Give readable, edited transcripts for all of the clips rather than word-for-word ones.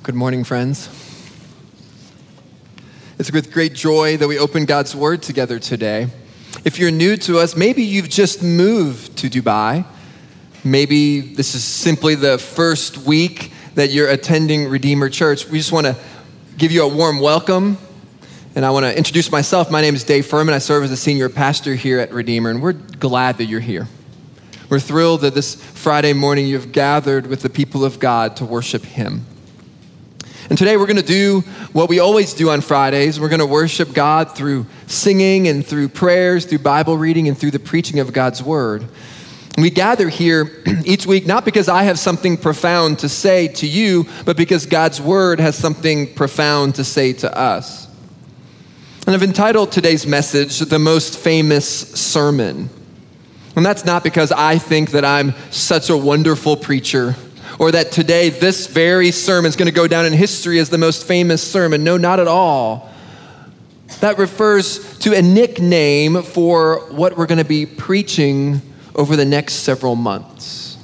Good morning, friends. It's with great joy that we open God's Word together today. If you're new to us, maybe you've just moved to Dubai. Maybe this is simply the first week that you're attending Redeemer Church. We just want to give you a warm welcome. And I want to introduce myself. My name is Dave Furman. I serve as a senior pastor here at Redeemer, and we're glad that you're here. We're thrilled that this Friday morning you've gathered with the people of God to worship Him. And today we're going to do what we always do on Fridays. We're going to worship God through singing and through prayers, through Bible reading, and through the preaching of God's Word. And we gather here each week, not because I have something profound to say to you, but because God's Word has something profound to say to us. And I've entitled today's message, The Most Famous Sermon. And that's not because I think that I'm such a wonderful preacher, or that today this very sermon is going to go down in history as the most famous sermon. No, not at all. That refers to a nickname for what we're going to be preaching over the next several months.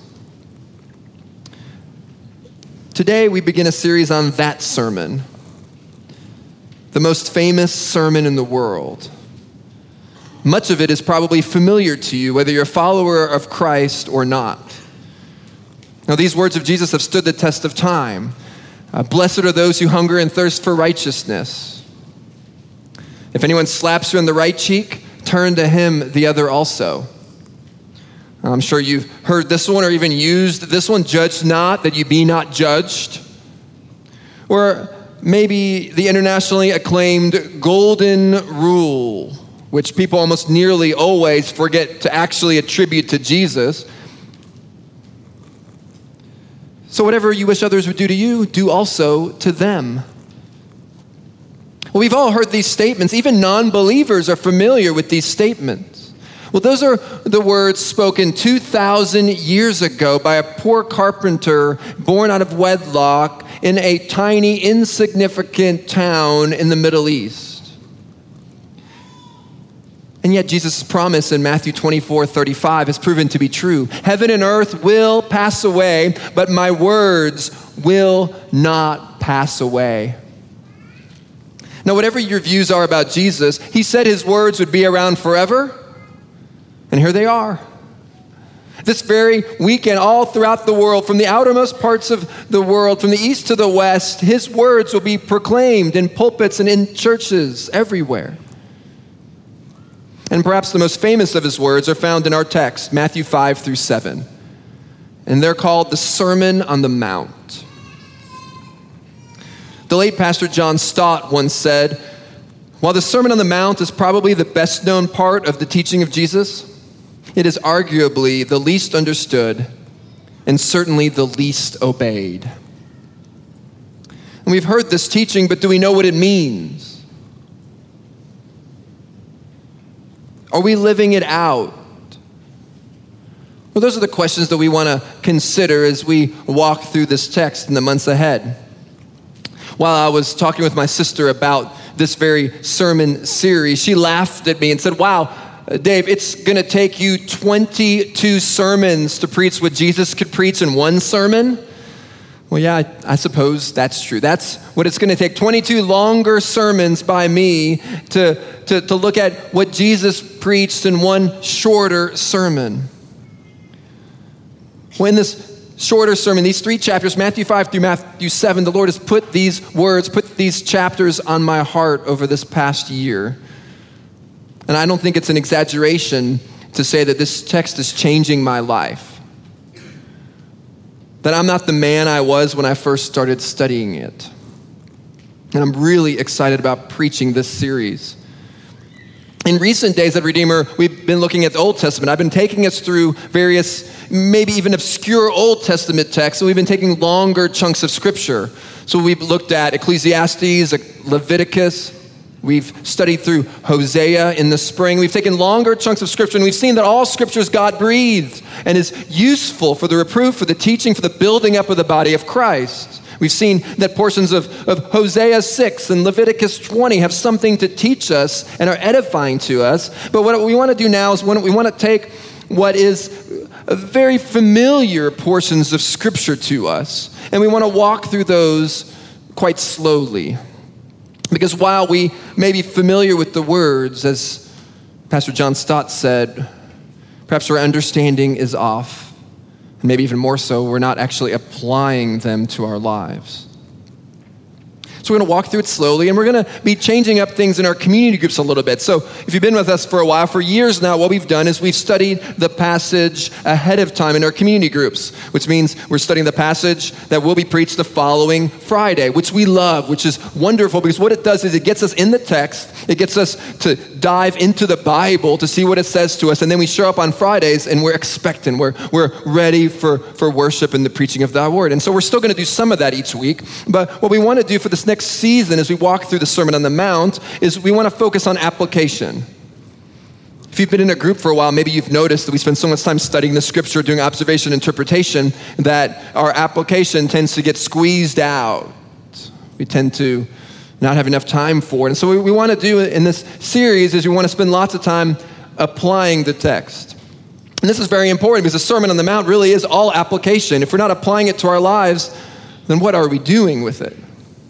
Today we begin a series on that sermon, the most famous sermon in the world. Much of it is probably familiar to you, whether you're a follower of Christ or not. Now, these words of Jesus have stood the test of time. Blessed are those who hunger and thirst for righteousness. If anyone slaps you on the right cheek, turn to him the other also. I'm sure you've heard this one or even used this one, judge not that you be not judged. Or maybe the internationally acclaimed golden rule, which people almost nearly always forget to actually attribute to Jesus. So whatever you wish others would do to you, do also to them. Well, we've all heard these statements. Even non-believers are familiar with these statements. Well, those are the words spoken 2,000 years ago by a poor carpenter born out of wedlock in a tiny, insignificant town in the Middle East. And yet Jesus' promise in Matthew 24:35 has proven to be true. Heaven and earth will pass away, but my words will not pass away. Now, whatever your views are about Jesus, he said his words would be around forever, and here they are. This very weekend, all throughout the world, from the outermost parts of the world, from the east to the west, his words will be proclaimed in pulpits and in churches everywhere. And perhaps the most famous of his words are found in our text, Matthew 5-7. And they're called the Sermon on the Mount. The late Pastor John Stott once said, while the Sermon on the Mount is probably the best known part of the teaching of Jesus, it is arguably the least understood and certainly the least obeyed. And we've heard this teaching, but do we know what it means? Are we living it out? Well, those are the questions that we want to consider as we walk through this text in the months ahead. While I was talking with my sister about this very sermon series, she laughed at me and said, wow, Dave, it's going to take you 22 sermons to preach what Jesus could preach in one sermon? Well, yeah, I suppose that's true. That's what it's going to take. 22 longer sermons by me to look at what Jesus preached in one shorter sermon. Well, in this shorter sermon, these three chapters, Matthew 5 through Matthew 7, the Lord has put these words, put these chapters on my heart over this past year. And I don't think it's an exaggeration to say that this text is changing my life. That I'm not the man I was when I first started studying it. And I'm really excited about preaching this series. In recent days at Redeemer, we've been looking at the Old Testament. I've been taking us through various, maybe even obscure Old Testament texts, and we've been taking longer chunks of Scripture. So we've looked at Ecclesiastes, Leviticus. We've studied through Hosea in the spring. We've taken longer chunks of Scripture, and we've seen that all Scripture is God-breathed and is useful for the reproof, for the teaching, for the building up of the body of Christ. We've seen that portions of Hosea 6 and Leviticus 20 have something to teach us and are edifying to us. But what we want to do now is we want to take what is very familiar portions of Scripture to us, and we want to walk through those quite slowly. Because while we may be familiar with the words, as Pastor John Stott said, perhaps our understanding is off. And maybe even more so, we're not actually applying them to our lives. So we're going to walk through it slowly, and we're going to be changing up things in our community groups a little bit. So if you've been with us for a while, for years now, what we've done is we've studied the passage ahead of time in our community groups, which means we're studying the passage that will be preached the following Friday, which we love, which is wonderful, because what it does is it gets us in the text, it gets us to dive into the Bible to see what it says to us, and then we show up on Fridays and we're expectant, we're ready for worship and the preaching of the word. And so we're still going to do some of that each week, but what we want to do for this next season as we walk through the Sermon on the Mount is we want to focus on application. If you've been in a group for a while, maybe you've noticed that we spend so much time studying the scripture, doing observation, interpretation, that our application tends to get squeezed out. We tend to not have enough time for it. And so what we want to do in this series is we want to spend lots of time applying the text. And this is very important because the Sermon on the Mount really is all application. If we're not applying it to our lives, then what are we doing with it?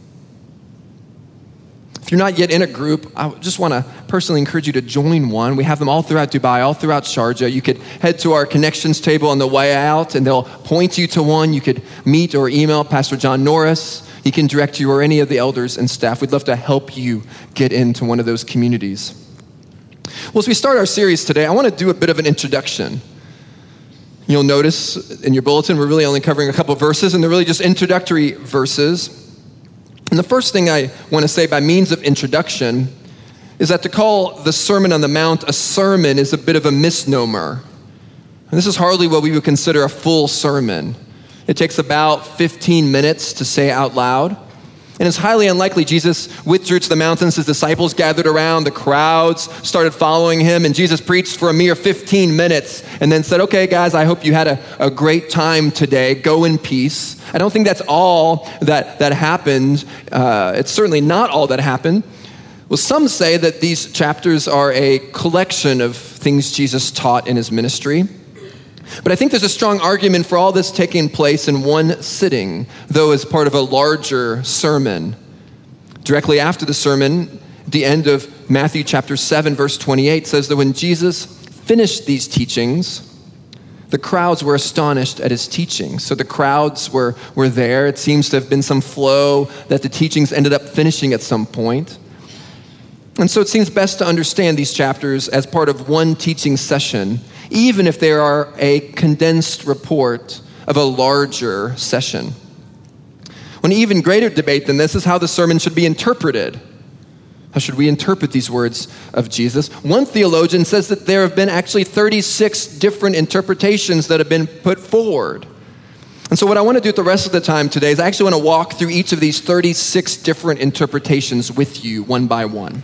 If you're not yet in a group, I just want to personally encourage you to join one. We have them all throughout Dubai, all throughout Sharjah. You could head to our connections table on the way out, and they'll point you to one. You could meet or email Pastor John Norris. He can direct you or any of the elders and staff. We'd love to help you get into one of those communities. Well, as we start our series today, I want to do a bit of an introduction. You'll notice in your bulletin, we're really only covering a couple of verses, and they're really just introductory verses. And the first thing I want to say by means of introduction is that to call the Sermon on the Mount a sermon is a bit of a misnomer. And this is hardly what we would consider a full sermon. It takes about 15 minutes to say out loud. And it's highly unlikely Jesus withdrew to the mountains, his disciples gathered around, the crowds started following him, and Jesus preached for a mere 15 minutes and then said, okay, guys, I hope you had a great time today. Go in peace. I don't think that's all that happened. It's certainly not all that happened. Well, some say that these chapters are a collection of things Jesus taught in his ministry. But I think there's a strong argument for all this taking place in one sitting, though as part of a larger sermon. Directly after the sermon, the end of Matthew chapter 7, verse 28 says that when Jesus finished these teachings, the crowds were astonished at his teaching. So the crowds were there. It seems to have been some flow that the teachings ended up finishing at some point. And so it seems best to understand these chapters as part of one teaching session, even if they are a condensed report of a larger session. An even greater debate than this is how the sermon should be interpreted. How should we interpret these words of Jesus? One theologian says that there have been actually 36 different interpretations that have been put forward. And so what I want to do at the rest of the time today is I actually want to walk through each of these 36 different interpretations with you one by one.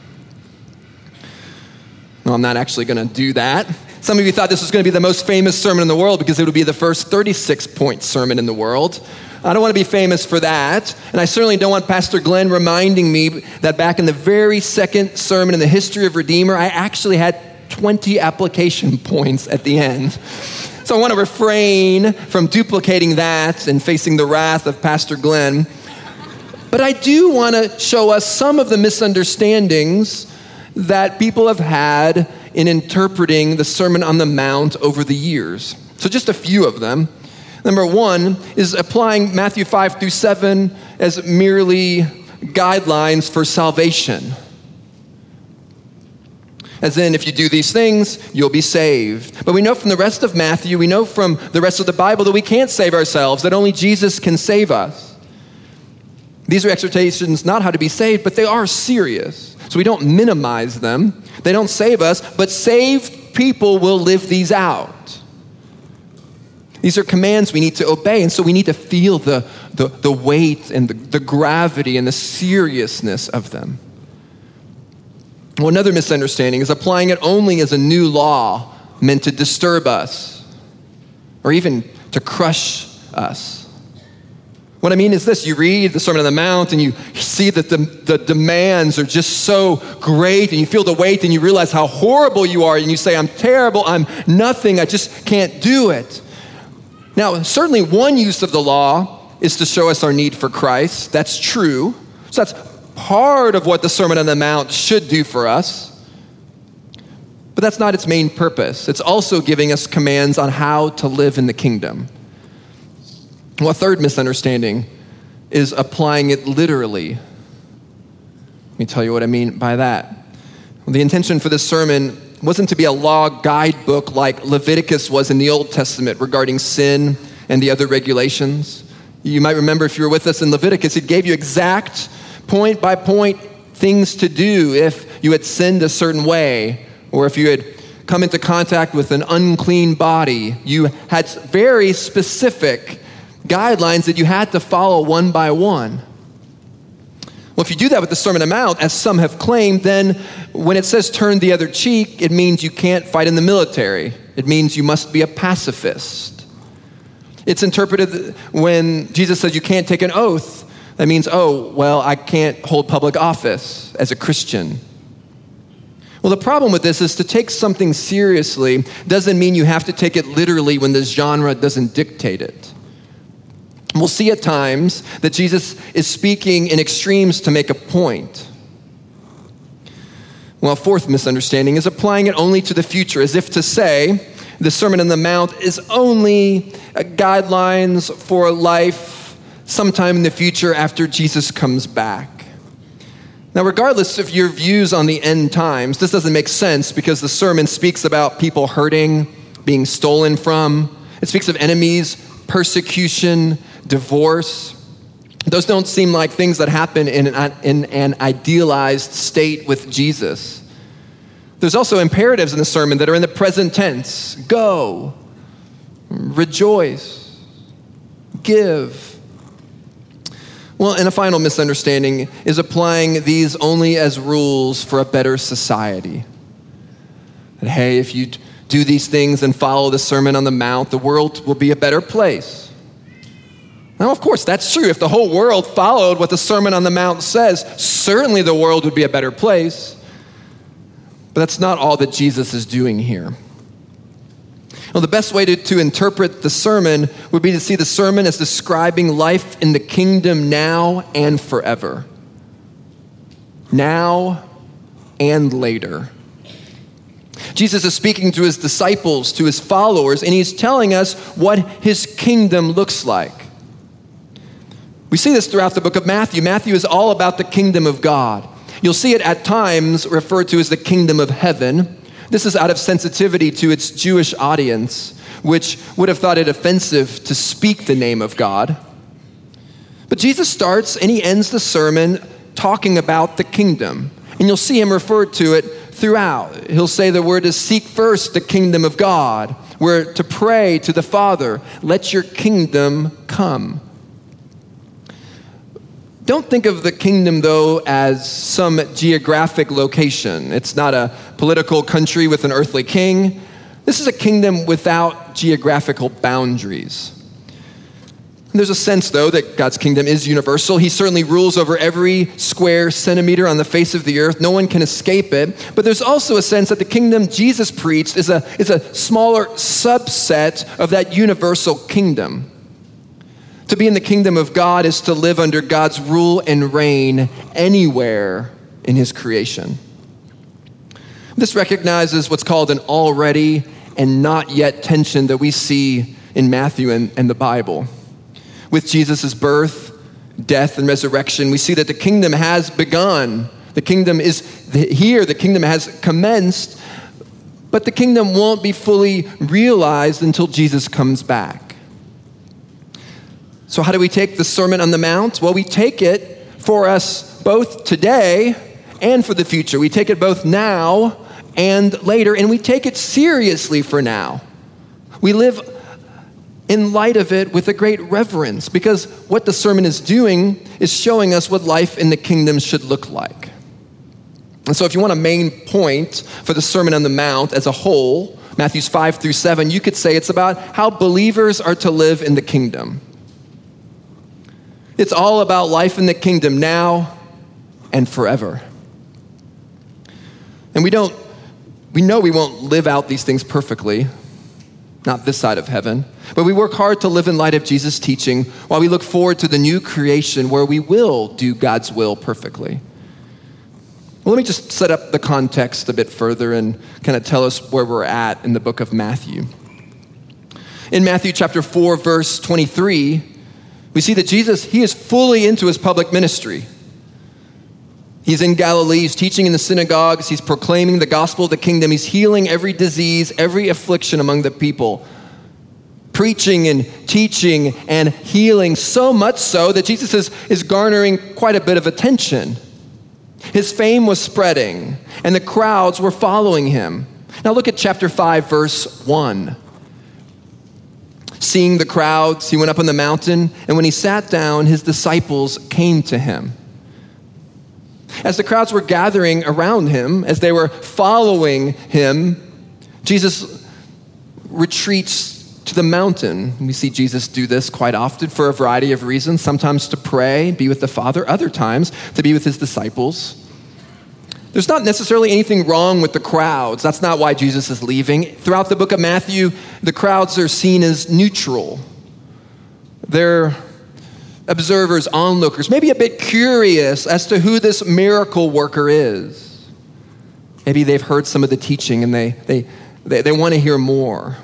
No, I'm not actually going to do that. Some of you thought this was going to be the most famous sermon in the world because it would be the first 36-point sermon in the world. I don't want to be famous for that. And I certainly don't want Pastor Glenn reminding me that back in the very second sermon in the history of Redeemer, I actually had 20 application points at the end. So I want to refrain from duplicating that and facing the wrath of Pastor Glenn. But I do want to show us some of the misunderstandings that people have had in interpreting the Sermon on the Mount over the years. So just a few of them. Number one is applying Matthew 5 through 7 as merely guidelines for salvation. As in, if you do these things, you'll be saved. But we know from the rest of Matthew, we know from the rest of the Bible that we can't save ourselves, that only Jesus can save us. These are exhortations not how to be saved, but they are serious. So we don't minimize them. They don't save us, but saved people will live these out. These are commands we need to obey, and so we need to feel the weight and the gravity and the seriousness of them. Well, another misunderstanding is applying it only as a new law meant to disturb us or even to crush us. What I mean is this: you read the Sermon on the Mount and you see that the demands are just so great, and you feel the weight and you realize how horrible you are, and you say, I'm terrible, I'm nothing, I just can't do it. Now, certainly one use of the law is to show us our need for Christ. That's true. So that's part of what the Sermon on the Mount should do for us. But that's not its main purpose. It's also giving us commands on how to live in the kingdom. Well, a third misunderstanding is applying it literally. Let me tell you what I mean by that. The intention for this sermon wasn't to be a law guidebook like Leviticus was in the Old Testament regarding sin and the other regulations. You might remember if you were with us in Leviticus, it gave you exact point-by-point things to do if you had sinned a certain way, or if you had come into contact with an unclean body. You had very specific guidelines that you had to follow one by one. Well, if you do that with the Sermon on the Mount, as some have claimed, then when it says turn the other cheek, it means you can't fight in the military. It means you must be a pacifist. It's interpreted when Jesus says you can't take an oath. That means, I can't hold public office as a Christian. Well, the problem with this is to take something seriously doesn't mean you have to take it literally when the genre doesn't dictate it. We'll see at times that Jesus is speaking in extremes to make a point. Well, a fourth misunderstanding is applying it only to the future, as if to say the Sermon on the Mount is only guidelines for life sometime in the future after Jesus comes back. Now, regardless of your views on the end times, this doesn't make sense because the sermon speaks about people hurting, being stolen from. It speaks of enemies, persecution, divorce. Those don't seem like things that happen in an idealized state with Jesus. There's also imperatives in the sermon that are in the present tense. Go, rejoice, give. Well, and a final misunderstanding is applying these only as rules for a better society. That, hey, if you do these things and follow the Sermon on the Mount, the world will be a better place. Now, of course, that's true. If the whole world followed what the Sermon on the Mount says, certainly the world would be a better place. But that's not all that Jesus is doing here. Well, the best way to interpret the sermon would be to see the sermon as describing life in the kingdom now and forever. Now and later. Jesus is speaking to his disciples, to his followers, and he's telling us what his kingdom looks like. We see this throughout the book of Matthew. Matthew is all about the kingdom of God. You'll see it at times referred to as the kingdom of heaven. This is out of sensitivity to its Jewish audience, which would have thought it offensive to speak the name of God. But Jesus starts and he ends the sermon talking about the kingdom. And you'll see him refer to it throughout. He'll say the word is seek first the kingdom of God. We're to pray to the Father, let your kingdom come. Don't think of the kingdom, though, as some geographic location. It's not a political country with an earthly king. This is a kingdom without geographical boundaries. There's a sense, though, that God's kingdom is universal. He certainly rules over every square centimeter on the face of the earth. No one can escape it. But there's also a sense that the kingdom Jesus preached is a smaller subset of that universal kingdom. To be in the kingdom of God is to live under God's rule and reign anywhere in his creation. This recognizes what's called an already and not yet tension that we see in Matthew and the Bible. With Jesus' birth, death, and resurrection, we see that the kingdom has begun. The kingdom is here. The kingdom has commenced, but the kingdom won't be fully realized until Jesus comes back. So how do we take the Sermon on the Mount? Well, we take it for us both today and for the future. We take it both now and later, and we take it seriously for now. We live in light of it with a great reverence, because what the sermon is doing is showing us what life in the kingdom should look like. And so if you want a main point for the Sermon on the Mount as a whole, Matthews 5 through 7, you could say it's about how believers are to live in the kingdom. It's all about life in the kingdom now and forever. And we know we won't live out these things perfectly. not this side of heaven. But we work hard to live in light of Jesus' teaching while we look forward to the new creation where we will do God's will perfectly. Well, let me just set up the context a bit further and kind of tell us where we're at in the book of Matthew. In Matthew chapter 4, verse 23, we see that Jesus, he is fully into his public ministry. He's in Galilee, he's teaching in the synagogues, he's proclaiming the gospel of the kingdom, he's healing every disease, every affliction among the people, preaching and teaching and healing, so much so that Jesus is garnering quite a bit of attention. His fame was spreading, and the crowds were following him. Now look at chapter 5, verse 1. Seeing the crowds, he went up on the mountain, and when he sat down, his disciples came to him. As the crowds were gathering around him, as they were following him, Jesus retreats to the mountain. We see Jesus do this quite often for a variety of reasons, sometimes to pray, be with the Father, other times to be with his disciples. There's not necessarily anything wrong with the crowds. That's not why Jesus is leaving. Throughout the book of Matthew, the crowds are seen as neutral. They're observers, onlookers, maybe a bit curious as to who this miracle worker is. Maybe they've heard some of the teaching and they want to hear more.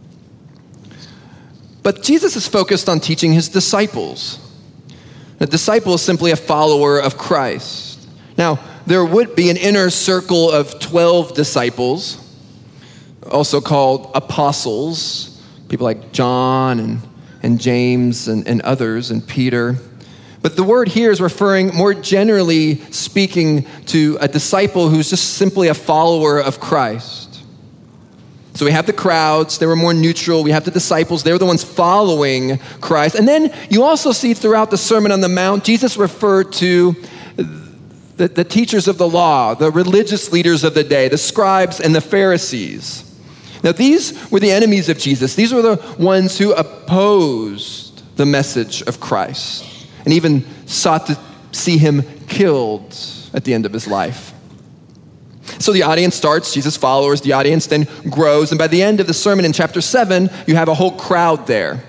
But Jesus is focused on teaching his disciples. A disciple is simply a follower of Christ. Now, there would be an inner circle of 12 disciples, also called apostles, people like John and James and others, and Peter. But the word here is referring more generally speaking to a disciple who's just simply a follower of Christ. So we have the crowds, they were more neutral. We have the disciples, they were the ones following Christ. And then you also see throughout the Sermon on the Mount, Jesus referred to the teachers of the law, the religious leaders of the day, the scribes and the Pharisees. Now these were the enemies of Jesus. These were the ones who opposed the message of Christ and even sought to see him killed at the end of his life. So the audience starts, Jesus' followers, the audience then grows, and by the end of the sermon in chapter 7, you have a whole crowd there.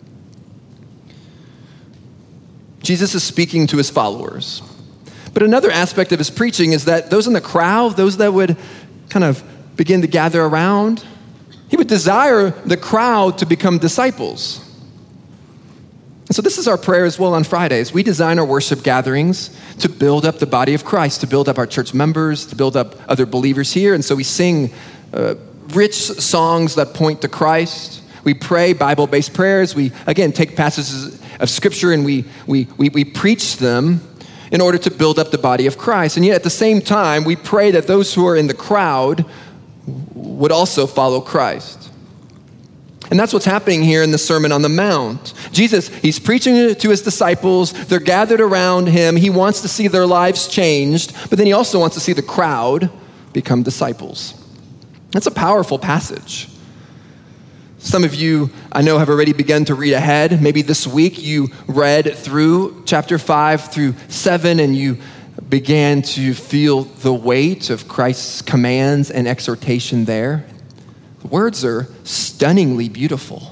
Jesus is speaking to his followers. But another aspect of his preaching is that those in the crowd, those that would kind of begin to gather around, he would desire the crowd to become disciples. And so this is our prayer as well on Fridays. We design our worship gatherings to build up the body of Christ, to build up our church members, to build up other believers here. And so we sing rich songs that point to Christ. We pray Bible-based prayers. We, again, take passages of Scripture and we preach them in order to build up the body of Christ. And yet at the same time, we pray that those who are in the crowd would also follow Christ. And that's what's happening here in the Sermon on the Mount. Jesus, he's preaching to his disciples. They're gathered around him. He wants to see their lives changed, but then he also wants to see the crowd become disciples. That's a powerful passage. Some of you, I know, have already begun to read ahead. Maybe this week you read through chapter 5 through 7 and you began to feel the weight of Christ's commands and exhortation there. The words are stunningly beautiful.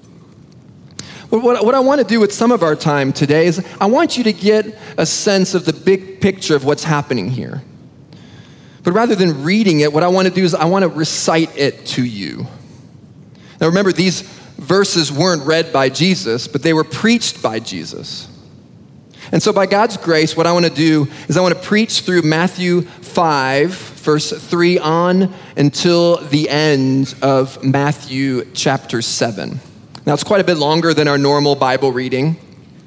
What I want to do with some of our time today is I want you to get a sense of the big picture of what's happening here. But rather than reading it, what I want to do is I want to recite it to you. Now remember, these verses weren't read by Jesus, but they were preached by Jesus. And so by God's grace, what I want to do is I want to preach through Matthew 5, verse 3 on until the end of Matthew chapter 7. Now it's quite a bit longer than our normal Bible reading.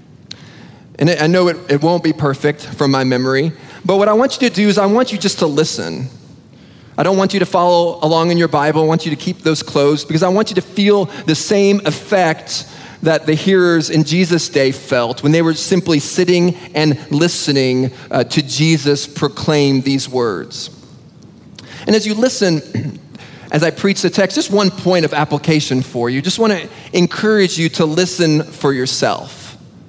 And I know it won't be perfect from my memory, but what I want you to do is I want you just to listen. I don't want you to follow along in your Bible. I want you to keep those closed because I want you to feel the same effect that the hearers in Jesus' day felt when they were simply sitting and listening to Jesus proclaim these words. And as you listen, as I preach the text, just one point of application for you. Just want to encourage you to listen for yourself.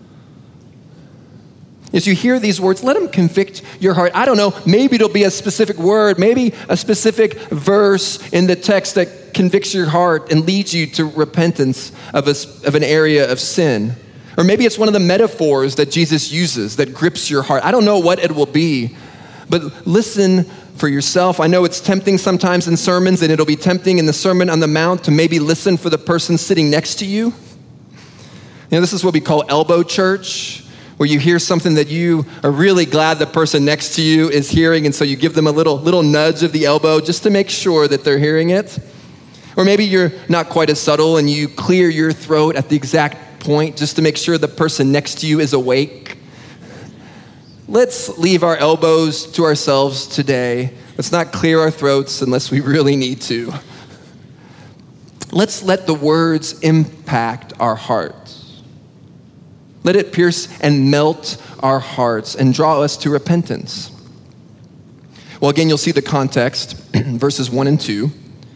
As you hear these words, let them convict your heart. I don't know, maybe it'll be a specific word, maybe a specific verse in the text that convicts your heart and leads you to repentance of an area of sin. Or maybe it's one of the metaphors that Jesus uses that grips your heart. I don't know what it will be, but listen for yourself. I know it's tempting sometimes in sermons, and it'll be tempting in the Sermon on the Mount to maybe listen for the person sitting next to you. This is what we call elbow church, where you hear something that you are really glad the person next to you is hearing, and so you give them a little nudge of the elbow just to make sure that they're hearing it. Or maybe you're not quite as subtle and you clear your throat at the exact point just to make sure the person next to you is awake. Let's leave our elbows to ourselves today. Let's not clear our throats unless we really need to. Let's let the words impact our hearts. Let it pierce and melt our hearts and draw us to repentance. Well, again, you'll see the context, verses 1 and 2.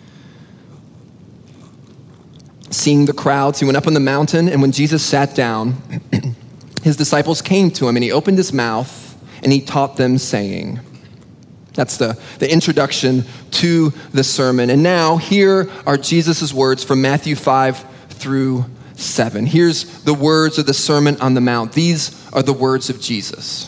Seeing the crowds, he went up on the mountain, and when Jesus sat down, his disciples came to him, and he opened his mouth, and he taught them, saying. That's the introduction to the sermon. And now, here are Jesus' words from Matthew 5 through 7. Here's the words of the Sermon on the Mount. These are the words of Jesus.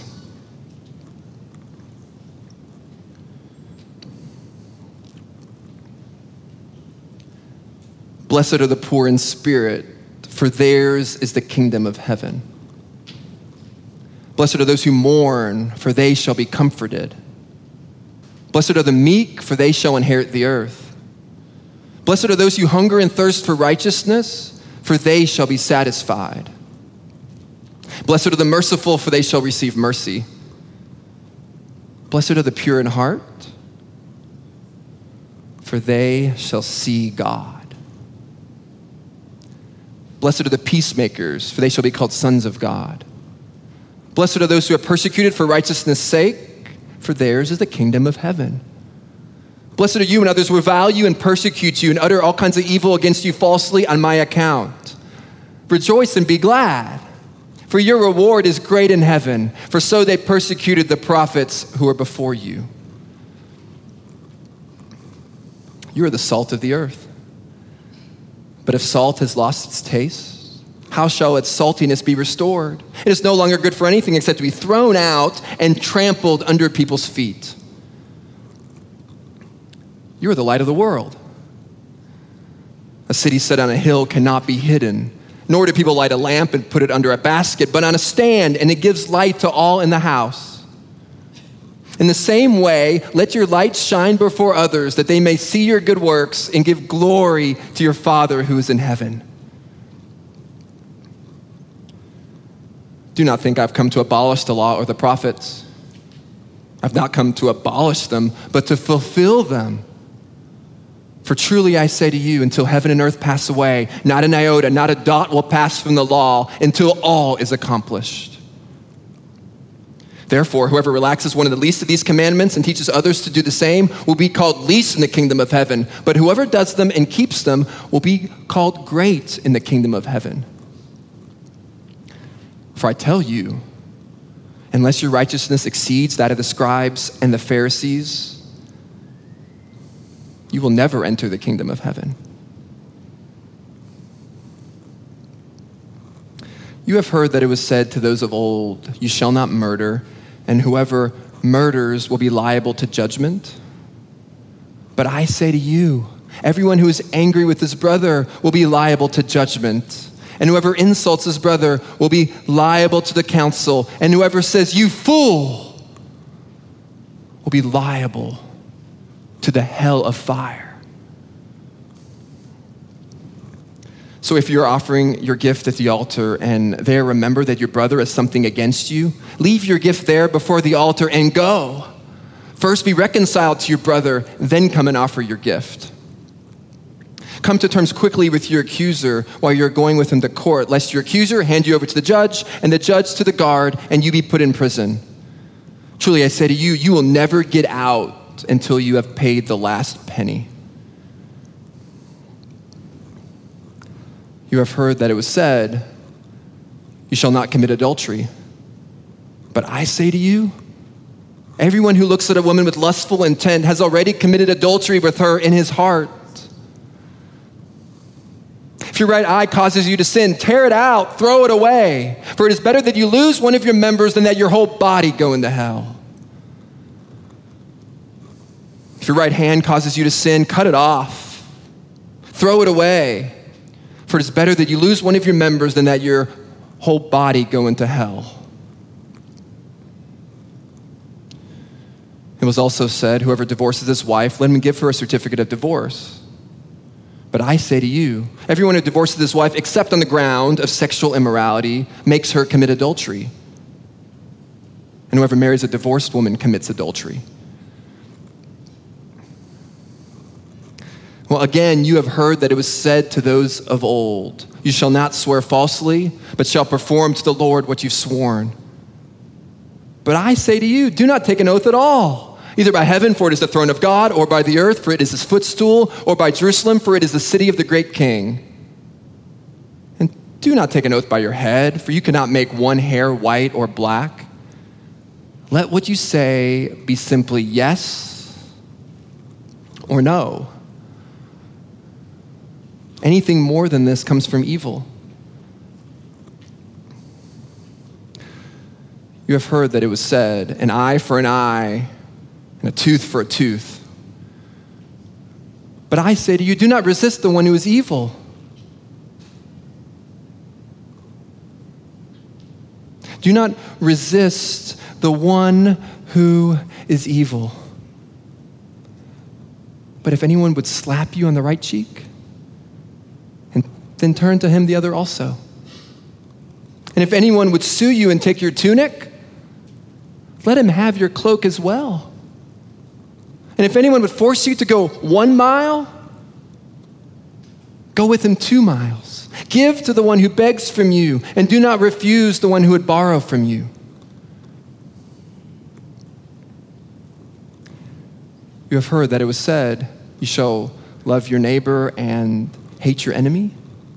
Blessed are the poor in spirit, for theirs is the kingdom of heaven. Blessed are those who mourn, for they shall be comforted. Blessed are the meek, for they shall inherit the earth. Blessed are those who hunger and thirst for righteousness, for they shall be satisfied. Blessed are the merciful, for they shall receive mercy. Blessed are the pure in heart, for they shall see God. Blessed are the peacemakers, for they shall be called sons of God. Blessed are those who are persecuted for righteousness' sake, for theirs is the kingdom of heaven. Blessed are you when others revile you and persecute you and utter all kinds of evil against you falsely on my account. Rejoice and be glad, for your reward is great in heaven, for so they persecuted the prophets who were before you. You are the salt of the earth. But if salt has lost its taste, how shall its saltiness be restored? It is no longer good for anything except to be thrown out and trampled under people's feet. You are the light of the world. A city set on a hill cannot be hidden, nor do people light a lamp and put it under a basket, but on a stand, and it gives light to all in the house. In the same way, let your light shine before others, that they may see your good works and give glory to your Father who is in heaven. Do not think I've come to abolish the law or the prophets. I've not come to abolish them, but to fulfill them. For truly I say to you, until heaven and earth pass away, not an iota, not a dot will pass from the law until all is accomplished. Therefore, whoever relaxes one of the least of these commandments and teaches others to do the same will be called least in the kingdom of heaven. But whoever does them and keeps them will be called great in the kingdom of heaven. For I tell you, unless your righteousness exceeds that of the scribes and the Pharisees, you will never enter the kingdom of heaven. You have heard that it was said to those of old, you shall not murder, and whoever murders will be liable to judgment. But I say to you, everyone who is angry with his brother will be liable to judgment. And whoever insults his brother will be liable to the council. And whoever says, you fool, will be liable to the hell of fire. So if you're offering your gift at the altar and there remember that your brother has something against you, leave your gift there before the altar and go. First be reconciled to your brother, then come and offer your gift. Come to terms quickly with your accuser while you're going with him to court, lest your accuser hand you over to the judge and the judge to the guard and you be put in prison. Truly I say to you, you will never get out until you have paid the last penny. You have heard that it was said, you shall not commit adultery. But I say to you, everyone who looks at a woman with lustful intent has already committed adultery with her in his heart. If your right eye causes you to sin, tear it out, throw it away. For it is better that you lose one of your members than that your whole body go into hell. If your right hand causes you to sin, cut it off, throw it away. For it is better that you lose one of your members than that your whole body go into hell. It was also said, whoever divorces his wife, let him give her a certificate of divorce. But I say to you, everyone who divorces his wife, except on the ground of sexual immorality, makes her commit adultery. And whoever marries a divorced woman commits adultery. Well, again, you have heard that it was said to those of old, you shall not swear falsely, but shall perform to the Lord what you've sworn. But I say to you, do not take an oath at all, either by heaven, for it is the throne of God, or by the earth, for it is his footstool, or by Jerusalem, for it is the city of the great king. And do not take an oath by your head, for you cannot make one hair white or black. Let what you say be simply yes or no. Anything more than this comes from evil. You have heard that it was said, an eye for an eye and a tooth for a tooth. But I say to you, do not resist the one who is evil. Do not resist the one who is evil. But if anyone would slap you on the right cheek, and then turn to him the other also. And if anyone would sue you and take your tunic, let him have your cloak as well. And if anyone would force you to go 1 mile, go with him 2 miles. Give to the one who begs from you, and do not refuse the one who would borrow from you. You have heard that it was said, you shall love your neighbor and hate your enemy.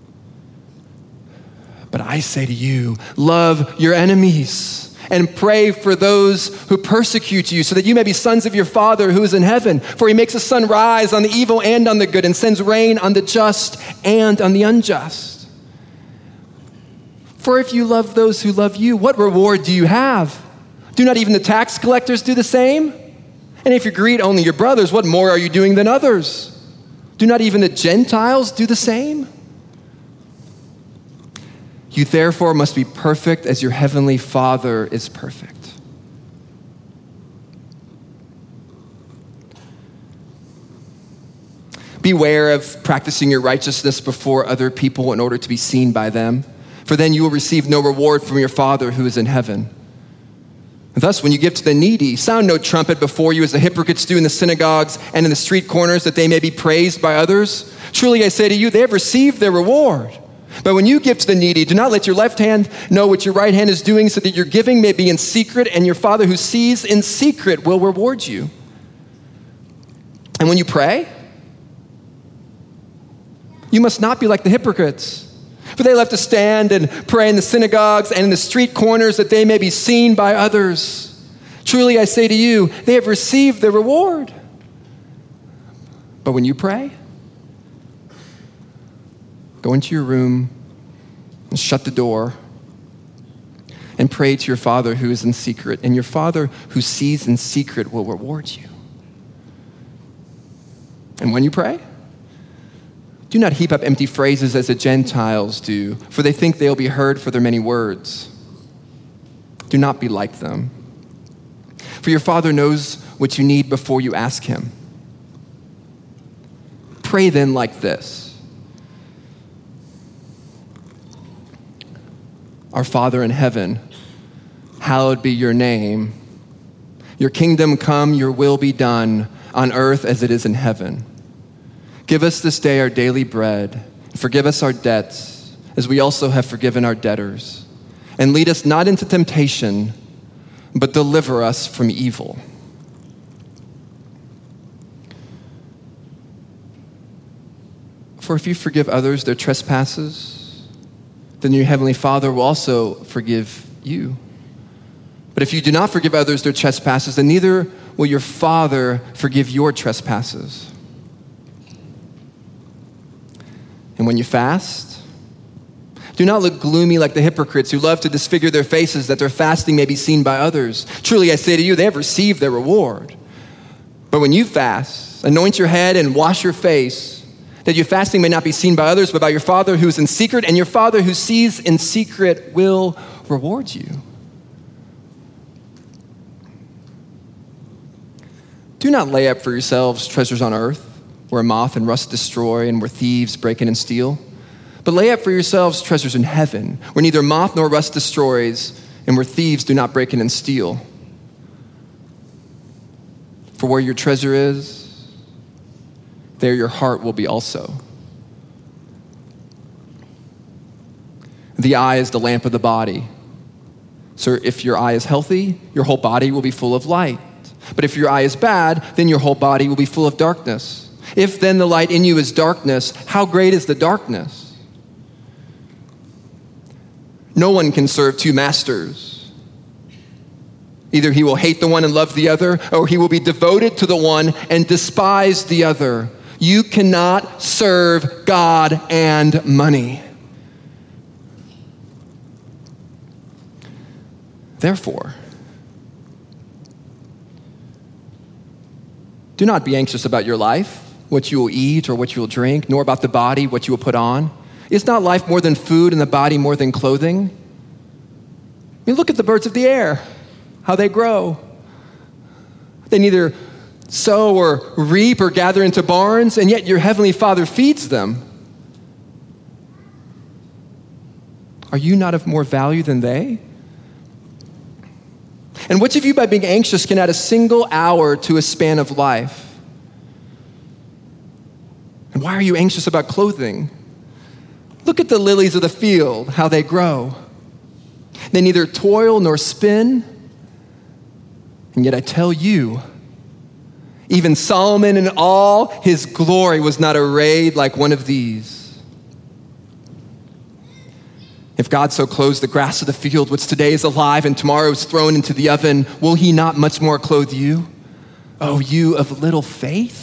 But I say to you, love your enemies and pray for those who persecute you, so that you may be sons of your Father who is in heaven. For he makes the sun rise on the evil and on the good, and sends rain on the just and on the unjust. For if you love those who love you, what reward do you have? Do not even the tax collectors do the same? And if you greet only your brothers, what more are you doing than others? Do not even the Gentiles do the same? You therefore must be perfect as your heavenly Father is perfect. Beware of practicing your righteousness before other people in order to be seen by them, for then you will receive no reward from your Father who is in heaven. And thus, when you give to the needy, sound no trumpet before you as the hypocrites do in the synagogues and in the street corners, that they may be praised by others. Truly I say to you, they have received their reward. But when you give to the needy, do not let your left hand know what your right hand is doing, so that your giving may be in secret, and your Father who sees in secret will reward you. And when you pray, you must not be like the hypocrites, for they love to stand and pray in the synagogues and in the street corners, that they may be seen by others. Truly I say to you, they have received their reward. But when you pray, go into your room and shut the door and pray to your Father who is in secret, and your Father who sees in secret will reward you. And when you pray, do not heap up empty phrases as the Gentiles do, for they think they'll be heard for their many words. Do not be like them, for your Father knows what you need before you ask him. Pray then like this: Our Father in heaven, hallowed be your name. Your kingdom come, your will be done on earth as it is in heaven. Give us this day our daily bread. Forgive us our debts, as we also have forgiven our debtors. And lead us not into temptation, but deliver us from evil. For if you forgive others their trespasses, then your heavenly Father will also forgive you. But if you do not forgive others their trespasses, then neither will your Father forgive your trespasses. And when you fast, do not look gloomy like the hypocrites who love to disfigure their faces that their fasting may be seen by others. Truly, I say to you, they have received their reward. But when you fast, anoint your head and wash your face, that your fasting may not be seen by others, but by your Father who is in secret, and your Father who sees in secret will reward you. Do not lay up for yourselves treasures on earth, where moth and rust destroy and where thieves break in and steal. But lay up for yourselves treasures in heaven, where neither moth nor rust destroys and where thieves do not break in and steal. For where your treasure is, there your heart will be also. The eye is the lamp of the body. So if your eye is healthy, your whole body will be full of light. But if your eye is bad, then your whole body will be full of darkness. If then the light in you is darkness, how great is the darkness? No one can serve two masters. Either he will hate the one and love the other, or he will be devoted to the one and despise the other. You cannot serve God and money. Therefore, do not be anxious about your life, what you will eat or what you will drink, nor about the body, what you will put on. Is not life more than food and the body more than clothing? I mean, look at the birds of the air, how they grow. They neither sow or reap or gather into barns, and yet your heavenly Father feeds them. Are you not of more value than they? And which of you, by being anxious, can add a single hour to a span of life? And why are you anxious about clothing? Look at the lilies of the field, how they grow. They neither toil nor spin. And yet I tell you, even Solomon in all his glory was not arrayed like one of these. If God so clothes the grass of the field, which today is alive and tomorrow is thrown into the oven, will he not much more clothe you? Oh, you of little faith?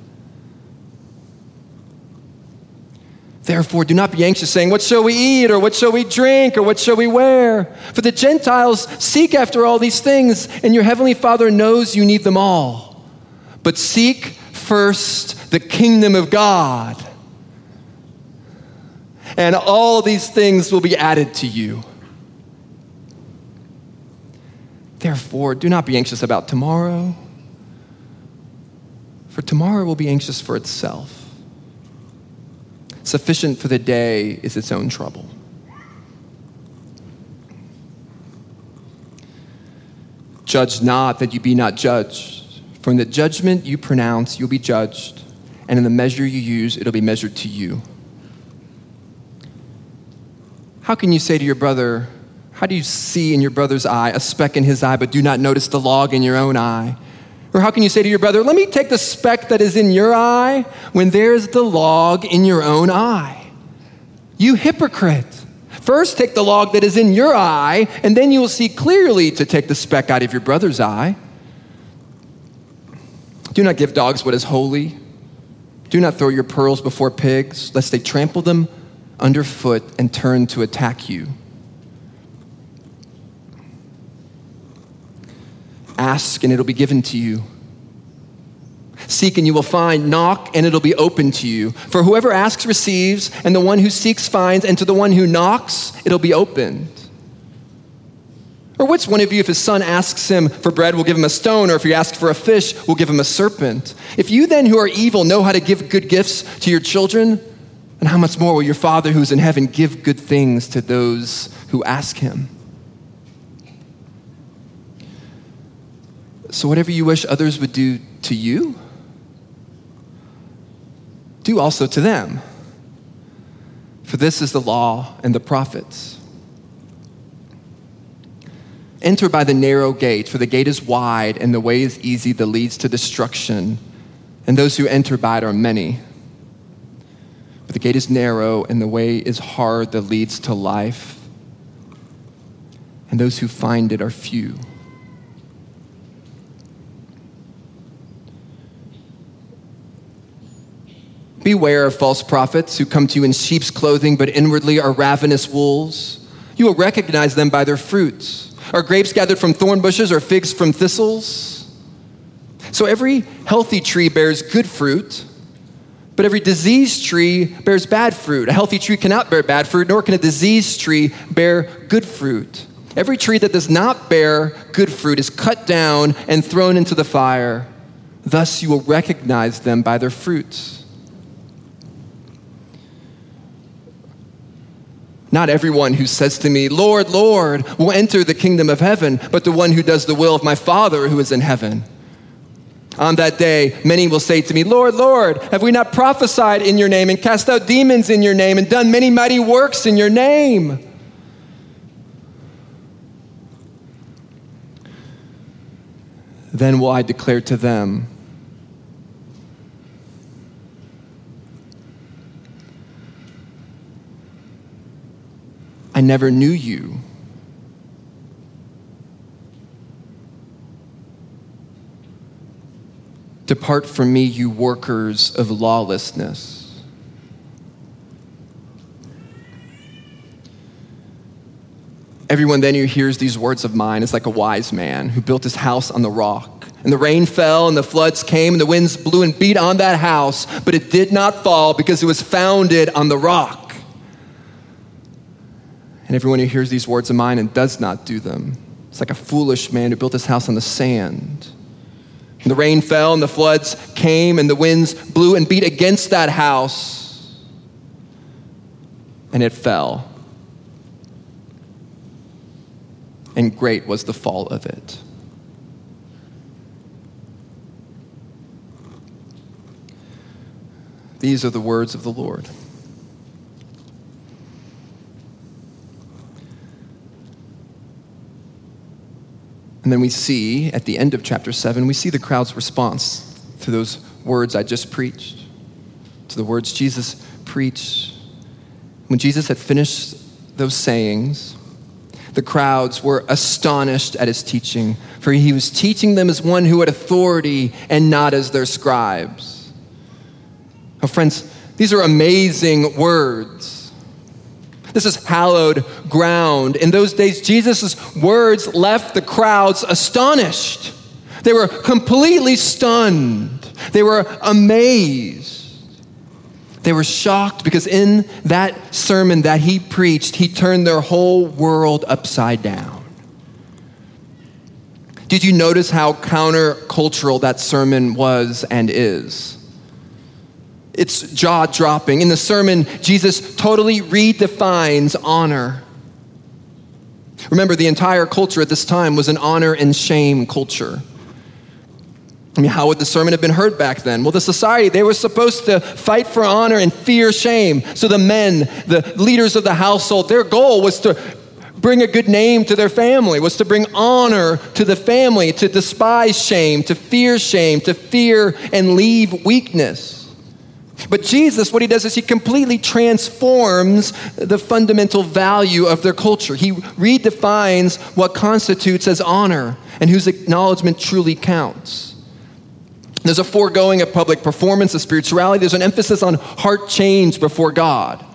Therefore, do not be anxious, saying, what shall we eat, or what shall we drink, or what shall we wear? For the Gentiles seek after all these things, and your heavenly Father knows you need them all. But seek first the kingdom of God, and all these things will be added to you. Therefore, do not be anxious about tomorrow, for tomorrow will be anxious for itself. Sufficient for the day is its own trouble. Judge not that you be not judged. For in the judgment you pronounce, you'll be judged, and in the measure you use, it'll be measured to you. How can you say to your brother, how do you see in your brother's eye a speck in his eye, but do not notice the log in your own eye? Or how can you say to your brother, let me take the speck that is in your eye when there's the log in your own eye? You hypocrite. First take the log that is in your eye, and then you will see clearly to take the speck out of your brother's eye. Do not give dogs what is holy. Do not throw your pearls before pigs, lest they trample them underfoot and turn to attack you. Ask and it'll be given to you. Seek and you will find. Knock and it'll be open to you. For whoever asks receives, and the one who seeks finds, and to the one who knocks it'll be opened. Or which one of you, if his son asks him for bread, will give him a stone, or if he asks for a fish, will give him a serpent? If you then who are evil know how to give good gifts to your children, then how much more will your Father who's in heaven give good things to those who ask him? So whatever you wish others would do to you, do also to them. For this is the law and the prophets. Enter by the narrow gate, for the gate is wide and the way is easy that leads to destruction, and those who enter by it are many. But the gate is narrow and the way is hard that leads to life, and those who find it are few. Beware of false prophets who come to you in sheep's clothing, but inwardly are ravenous wolves. You will recognize them by their fruits. Are grapes gathered from thorn bushes or figs from thistles? So every healthy tree bears good fruit, but every diseased tree bears bad fruit. A healthy tree cannot bear bad fruit, nor can a diseased tree bear good fruit. Every tree that does not bear good fruit is cut down and thrown into the fire. Thus you will recognize them by their fruits. Not everyone who says to me, Lord, Lord, will enter the kingdom of heaven, but the one who does the will of my Father who is in heaven. On that day, many will say to me, Lord, Lord, have we not prophesied in your name and cast out demons in your name and done many mighty works in your name? Then will I declare to them, I never knew you. Depart from me, you workers of lawlessness. Everyone then who hears these words of mine is like a wise man who built his house on the rock. And the rain fell, and the floods came, and the winds blew and beat on that house, but it did not fall because it was founded on the rock. And everyone who hears these words of mine and does not do them, it's like a foolish man who built his house on the sand. And the rain fell, and the floods came, and the winds blew and beat against that house, and it fell. And great was the fall of it. These are the words of the Lord. And then we see, at the end of chapter 7, we see the crowd's response to those words I just preached, to the words Jesus preached. When Jesus had finished those sayings, the crowds were astonished at his teaching, for he was teaching them as one who had authority and not as their scribes. Oh, friends, these are amazing words. This is hallowed ground. In those days, Jesus' words left the crowds astonished. They were completely stunned. They were amazed. They were shocked because in that sermon that he preached, he turned their whole world upside down. Did you notice how countercultural that sermon was and is? It's jaw-dropping. In the sermon, Jesus totally redefines honor. Remember, the entire culture at this time was an honor and shame culture. I mean, how would the sermon have been heard back then? Well, the society, they were supposed to fight for honor and fear shame. So the men, the leaders of the household, their goal was to bring a good name to their family, was to bring honor to the family, to despise shame, to fear and leave weakness. But Jesus, what he does is he completely transforms the fundamental value of their culture. He redefines what constitutes as honor and whose acknowledgement truly counts. There's a foregoing of public performance, of spirituality. There's an emphasis on heart change before God.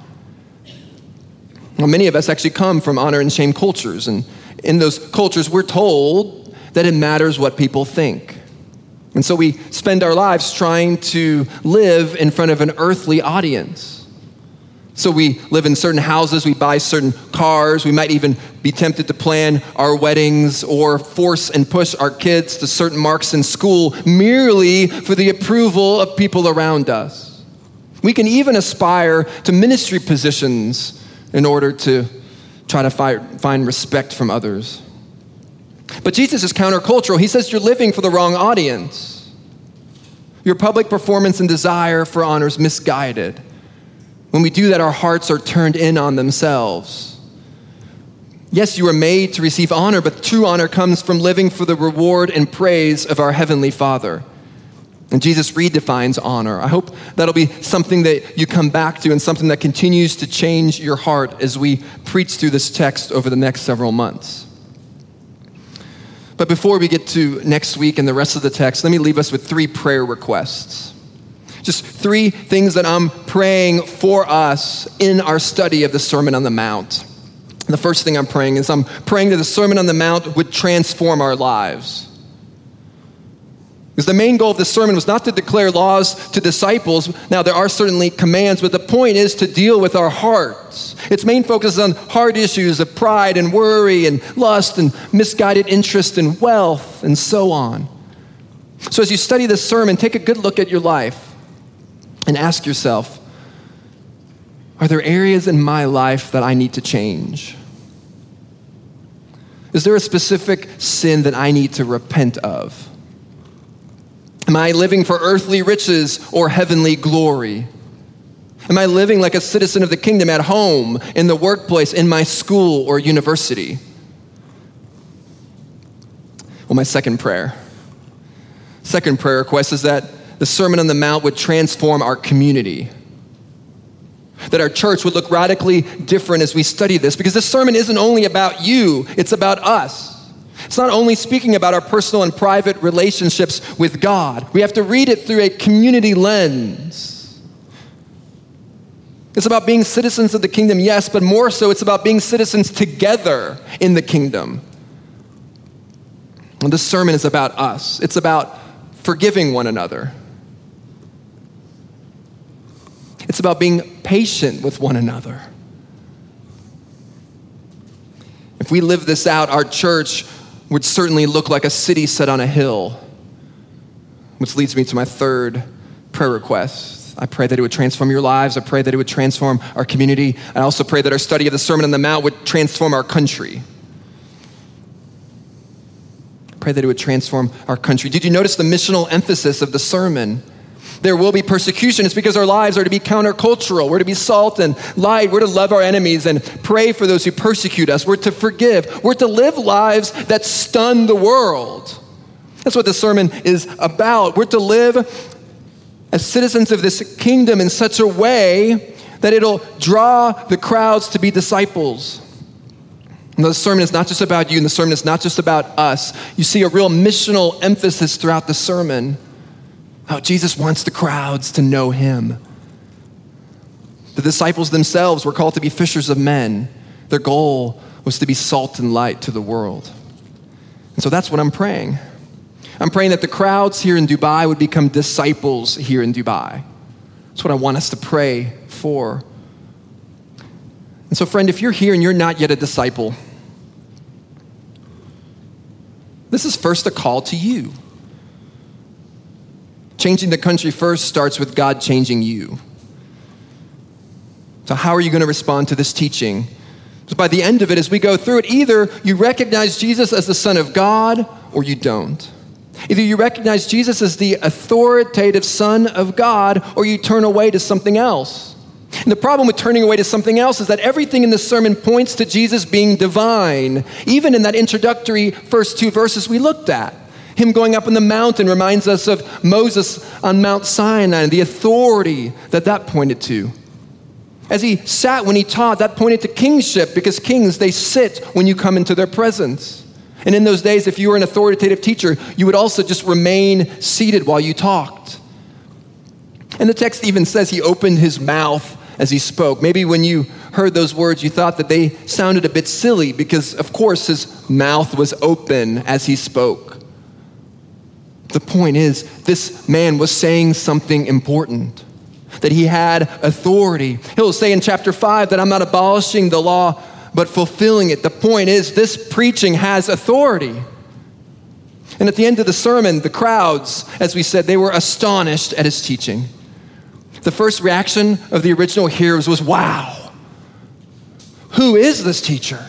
Well, many of us actually come from honor and shame cultures. And in those cultures, we're told that it matters what people think. And so we spend our lives trying to live in front of an earthly audience. So we live in certain houses, we buy certain cars, we might even be tempted to plan our weddings or force and push our kids to certain marks in school merely for the approval of people around us. We can even aspire to ministry positions in order to try to find respect from others. But Jesus is countercultural. He says you're living for the wrong audience. Your public performance and desire for honor is misguided. When we do that, our hearts are turned in on themselves. Yes, you were made to receive honor, but true honor comes from living for the reward and praise of our Heavenly Father. And Jesus redefines honor. I hope that'll be something that you come back to and something that continues to change your heart as we preach through this text over the next several months. But before we get to next week and the rest of the text, let me leave us with 3 prayer requests. Just 3 things that I'm praying for us in our study of the Sermon on the Mount. The first thing I'm praying is I'm praying that the Sermon on the Mount would transform our lives. Because the main goal of this sermon was not to declare laws to disciples. Now, there are certainly commands, but the point is to deal with our hearts. Its main focus is on hard issues of pride and worry and lust and misguided interest in wealth and so on. So as you study this sermon, take a good look at your life and ask yourself, are there areas in my life that I need to change? Is there a specific sin that I need to repent of? Am I living for earthly riches or heavenly glory? Am I living like a citizen of the kingdom at home, in the workplace, in my school or university? Well, my second prayer request is that the Sermon on the Mount would transform our community. That our church would look radically different as we study this, because this sermon isn't only about you, it's about us. It's not only speaking about our personal and private relationships with God. We have to read it through a community lens. It's about being citizens of the kingdom, yes, but more so it's about being citizens together in the kingdom. And this sermon is about us. It's about forgiving one another. It's about being patient with one another. If we live this out, our church would certainly look like a city set on a hill. Which leads me to my third prayer request. I pray that it would transform your lives. I pray that it would transform our community. I also pray that our study of the Sermon on the Mount would transform our country. I pray that it would transform our country. Did you notice the missional emphasis of the sermon? There will be persecution. It's because our lives are to be countercultural. We're to be salt and light. We're to love our enemies and pray for those who persecute us. We're to forgive. We're to live lives that stun the world. That's what the sermon is about. We're to live as citizens of this kingdom in such a way that it'll draw the crowds to be disciples. And the sermon is not just about you, and the sermon is not just about us. You see a real missional emphasis throughout the sermon. Oh, Jesus wants the crowds to know him. The disciples themselves were called to be fishers of men. Their goal was to be salt and light to the world. And so that's what I'm praying. I'm praying that the crowds here in Dubai would become disciples here in Dubai. That's what I want us to pray for. And so, friend, if you're here and you're not yet a disciple, this is first a call to you. Changing the country first starts with God changing you. So how are you going to respond to this teaching? So by the end of it, as we go through it, either you recognize Jesus as the Son of God or you don't. Either you recognize Jesus as the authoritative Son of God or you turn away to something else. And the problem with turning away to something else is that everything in the sermon points to Jesus being divine, even in that introductory first 2 verses we looked at. Him going up on the mountain reminds us of Moses on Mount Sinai and the authority that pointed to. As he sat when he taught, that pointed to kingship, because kings, they sit when you come into their presence. And in those days, if you were an authoritative teacher, you would also just remain seated while you talked. And the text even says he opened his mouth as he spoke. Maybe when you heard those words, you thought that they sounded a bit silly because, of course, his mouth was open as he spoke. The point is, this man was saying something important, that he had authority. He'll say in chapter 5 that I'm not abolishing the law, but fulfilling it. The point is, this preaching has authority. And at the end of the sermon, the crowds, as we said, they were astonished at his teaching. The first reaction of the original hearers was, wow, who is this teacher?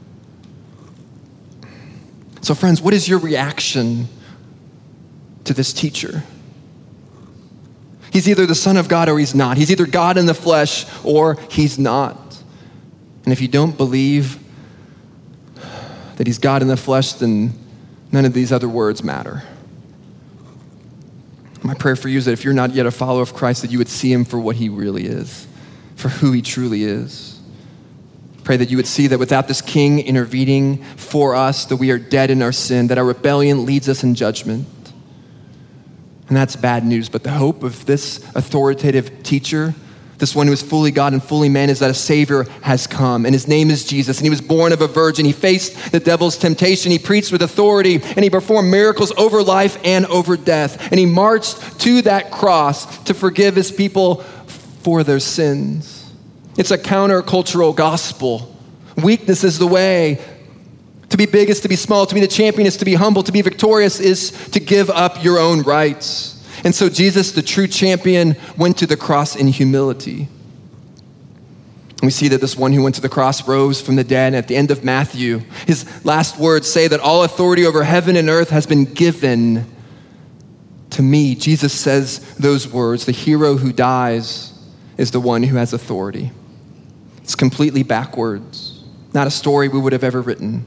So friends, what is your reaction to this teacher? He's either the Son of God or he's not. He's either God in the flesh or he's not. And if you don't believe that he's God in the flesh, then none of these other words matter. My prayer for you is that if you're not yet a follower of Christ, that you would see him for what he really is, for who he truly is. Pray that you would see that without this king intervening for us, that we are dead in our sin, that our rebellion leads us in judgment. And that's bad news. But the hope of this authoritative teacher, this one who is fully God and fully man, is that a Savior has come. And his name is Jesus. And he was born of a virgin. He faced the devil's temptation. He preached with authority. And he performed miracles over life and over death. And he marched to that cross to forgive his people for their sins. It's a countercultural gospel. Weakness is the way. To be big is to be small. To be the champion is to be humble. To be victorious is to give up your own rights. And so Jesus, the true champion, went to the cross in humility. And we see that this one who went to the cross rose from the dead. And at the end of Matthew, his last words say that all authority over heaven and earth has been given to me. Jesus says those words. The hero who dies is the one who has authority. It's completely backwards. Not a story we would have ever written.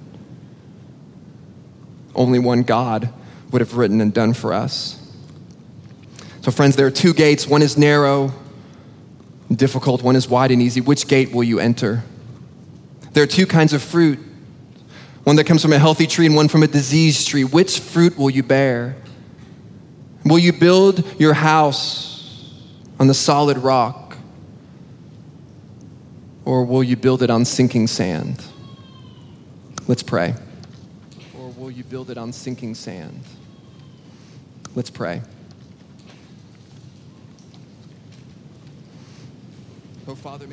Only one God would have written and done for us. So friends, there are two gates. One is narrow and difficult. One is wide and easy. Which gate will you enter? There are two kinds of fruit. One that comes from a healthy tree and one from a diseased tree. Which fruit will you bear? Will you build your house on the solid rock? Or will you build it on sinking sand? Let's pray. Or will you build it on sinking sand? Let's pray. Oh, Father,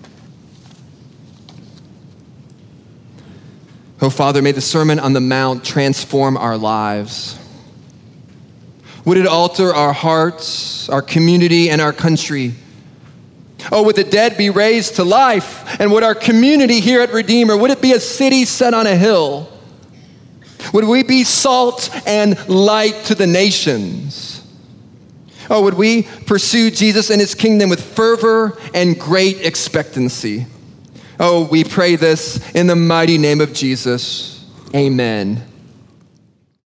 may the Sermon on the Mount transform our lives. Would it alter our hearts, our community, and our country? Oh, would the dead be raised to life? And would our community here at Redeemer, would it be a city set on a hill? Would we be salt and light to the nations? Oh, would we pursue Jesus and his kingdom with fervor and great expectancy? Oh, we pray this in the mighty name of Jesus. Amen.